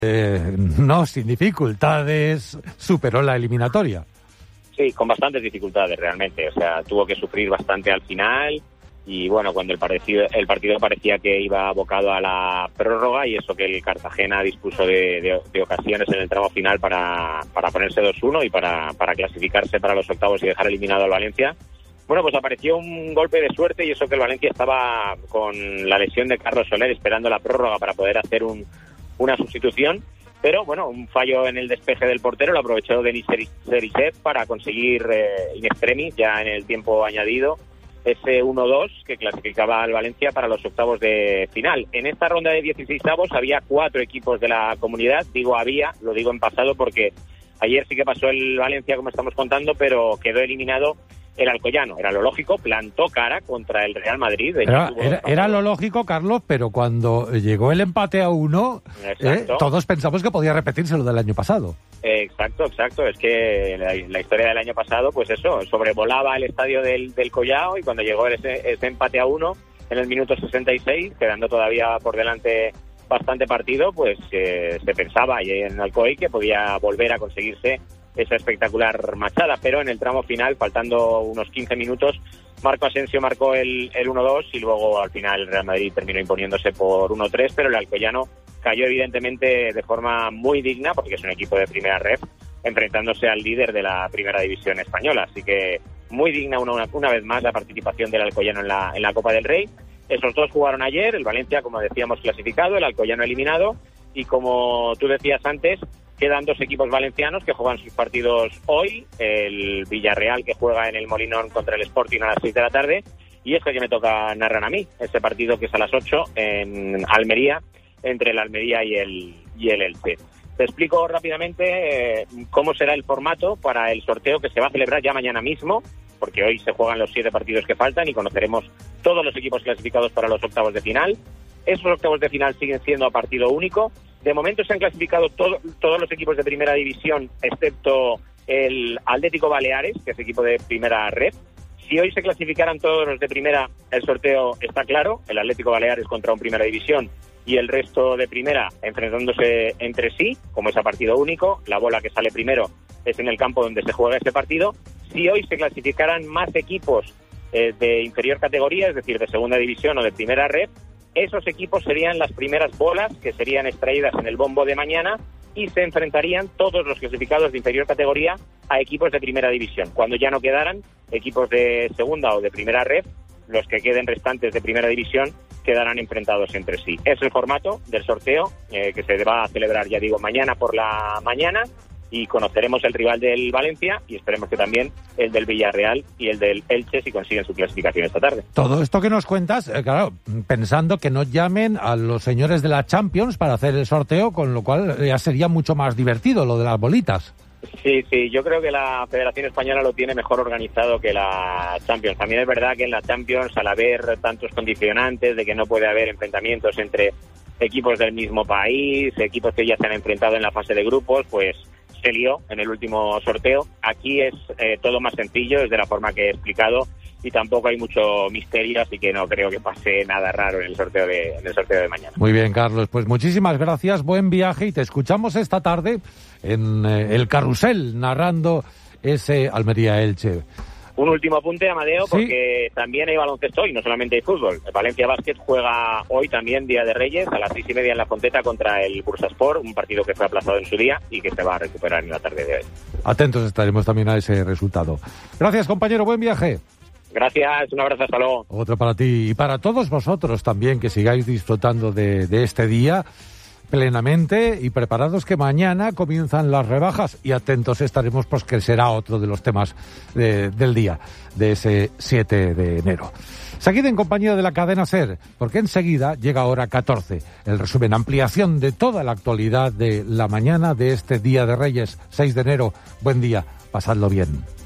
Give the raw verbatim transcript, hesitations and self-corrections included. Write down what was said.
Eh, no, sin dificultades, superó la eliminatoria. Sí, con bastantes dificultades realmente, o sea, tuvo que sufrir bastante al final y bueno, cuando el partido, el partido parecía que iba abocado a la prórroga y eso que el Cartagena dispuso de, de, de ocasiones en el tramo final para, para ponerse dos uno y para, para clasificarse para los octavos y dejar eliminado al Valencia. Bueno, pues apareció un golpe de suerte y eso que el Valencia estaba con la lesión de Carlos Soler esperando la prórroga para poder hacer un, una sustitución. Pero, bueno, un fallo en el despeje del portero lo aprovechó Denis Serisev para conseguir eh, in extremis, ya en el tiempo añadido, ese uno dos que clasificaba al Valencia para los octavos de final. En esta ronda de dieciseisavos había cuatro equipos de la comunidad, digo había, lo digo en pasado porque ayer sí que pasó el Valencia, como estamos contando, pero quedó eliminado el Alcoyano. Era lo lógico, plantó cara contra el Real Madrid. Era, era, era lo lógico, Carlos, pero cuando llegó el empate a uno, eh, todos pensamos que podía repetirse lo del año pasado. Exacto, exacto. Es que la, la historia del año pasado, pues eso, sobrevolaba el estadio del, del Collao y cuando llegó ese, ese empate a uno en el minuto sesenta y seis, quedando todavía por delante bastante partido, pues eh, se pensaba ahí en Alcoy que podía volver a conseguirse esa espectacular machada, pero en el tramo final, faltando unos quince minutos, Marco Asensio marcó el, el uno dos y luego al final el Real Madrid terminó imponiéndose por uno tres, pero el Alcoyano cayó evidentemente de forma muy digna, porque es un equipo de primera ref, enfrentándose al líder de la primera división española, así que muy digna una, una, una vez más la participación del Alcoyano en la, en la Copa del Rey. Esos dos jugaron ayer, el Valencia, como decíamos, clasificado, el Alcoyano eliminado, y como tú decías antes, quedan dos equipos valencianos que juegan sus partidos hoy, el Villarreal que juega en el Molinón contra el Sporting a las seis de la tarde, y este que me toca narrar a mí, ese partido que es a las ocho en Almería, entre el Almería y el, y el Elche. Te explico rápidamente eh, cómo será el formato para el sorteo que se va a celebrar ya mañana mismo, porque hoy se juegan los siete partidos que faltan y conoceremos todos los equipos clasificados para los octavos de final. Esos octavos de final siguen siendo a partido único. De momento se han clasificado todo, todos los equipos de primera división, excepto el Atlético Baleares, que es equipo de primera red. Si hoy se clasificaran todos los de primera, el sorteo está claro. El Atlético Baleares contra un primera división y el resto de primera enfrentándose entre sí, como es a partido único. La bola que sale primero es en el campo donde se juega este partido. Si hoy se clasificaran más equipos eh, de inferior categoría, es decir, de segunda división o de primera red, esos equipos serían las primeras bolas que serían extraídas en el bombo de mañana y se enfrentarían todos los clasificados de inferior categoría a equipos de primera división. Cuando ya no quedaran equipos de segunda o de primera red, los que queden restantes de primera división quedarán enfrentados entre sí. Es el formato del sorteo eh, que se va a celebrar, ya digo, mañana por la mañana, y conoceremos el rival del Valencia y esperemos que también el del Villarreal y el del Elche si consiguen su clasificación esta tarde. Todo esto que nos cuentas, eh, claro, pensando que no llamen a los señores de la Champions para hacer el sorteo, con lo cual ya sería mucho más divertido lo de las bolitas. Sí, sí, yo creo que la Federación Española lo tiene mejor organizado que la Champions. También es verdad que en la Champions, al haber tantos condicionantes de que no puede haber enfrentamientos entre equipos del mismo país, equipos que ya se han enfrentado en la fase de grupos, pues se lió en el último sorteo. Aquí es eh, todo más sencillo, es de la forma que he explicado, y tampoco hay mucho misterio, así que no creo que pase nada raro en el sorteo de, en el sorteo de mañana. Muy bien, Carlos, pues muchísimas gracias, buen viaje, y te escuchamos esta tarde en eh, el Carrusel, narrando ese Almería-Elche. Un último apunte, Amadeo, ¿Sí? porque también hay baloncesto hoy, no solamente hay fútbol. El Valencia Basket juega hoy también, Día de Reyes, a las seis y media en La Fonteta contra el Bursaspor, un partido que fue aplazado en su día y que se va a recuperar en la tarde de hoy. Atentos estaremos también a ese resultado. Gracias, compañero, buen viaje. Gracias, un abrazo, hasta luego. Otro para ti y para todos vosotros también, que sigáis disfrutando de, de este día plenamente y preparados, que mañana comienzan las rebajas, y atentos estaremos, pues que será otro de los temas de, del día, de ese siete de enero. Seguid en compañía de la cadena SER, porque enseguida llega hora catorce, el resumen, ampliación de toda la actualidad de la mañana de este Día de Reyes, seis de enero. Buen día, pasadlo bien.